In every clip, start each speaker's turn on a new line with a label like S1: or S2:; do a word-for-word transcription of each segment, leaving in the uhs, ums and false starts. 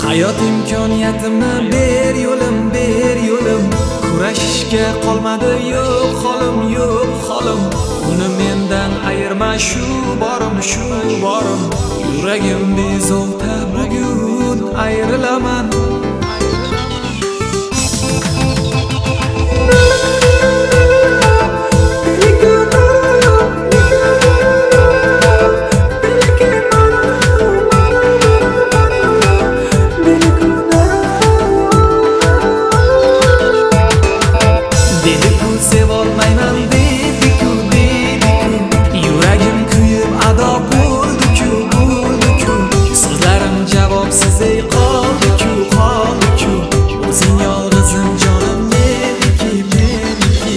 S1: Hayot imkoniyatini ber yo'lim, ber yo'lim. Kurashishga qolmadi yo'q holim, yo'q holim. Uni mendan ayirma shu borim, shu borim. Yuragim bezovta bugun ayrilaman. Dedi-ku sevolmayman dedi-ku, dedi-ku. Yuragim kuyib ado bo'ldi-ku, bo'ldi-ku. So'zlarim javobsiz ey qoldi-ku, qoldi-ku. O'zing yolg'izim jonim meniki, meniki.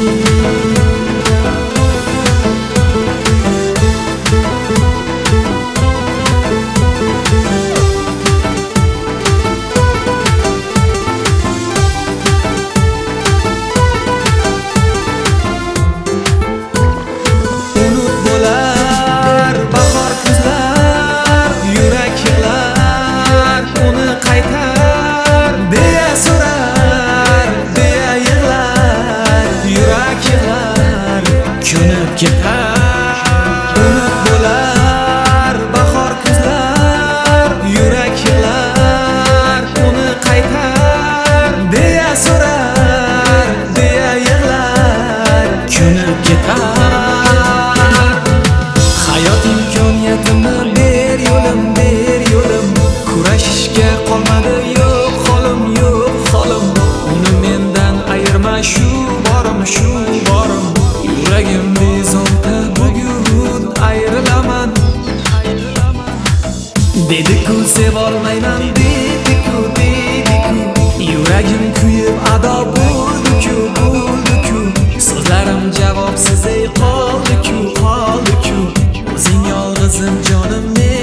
S1: Ko'nib ketar, unut bo'lar bahor kuzlar, yurak yig'lar, uni qaytar deya so'rar, deya yig'lar, ko'nib ketar. Hayot imkoniyatini ber yo'lim, ber yo'lim. Kurashishga qolmadi yo'q holim, yo'q holim. Uni mendan ayirma shu borim, shu borim. Yuragim bezovta bugun ayrilaman. Dedi-ku sevolmayman dedi-ku, dedi-ku. Yuragim kuyib ado bo'ldi-ku, bo'ldi-ku. So'zlarim javobsiz ey qoldi-ku, qoldi-ku. O'zing yolg'izim jonim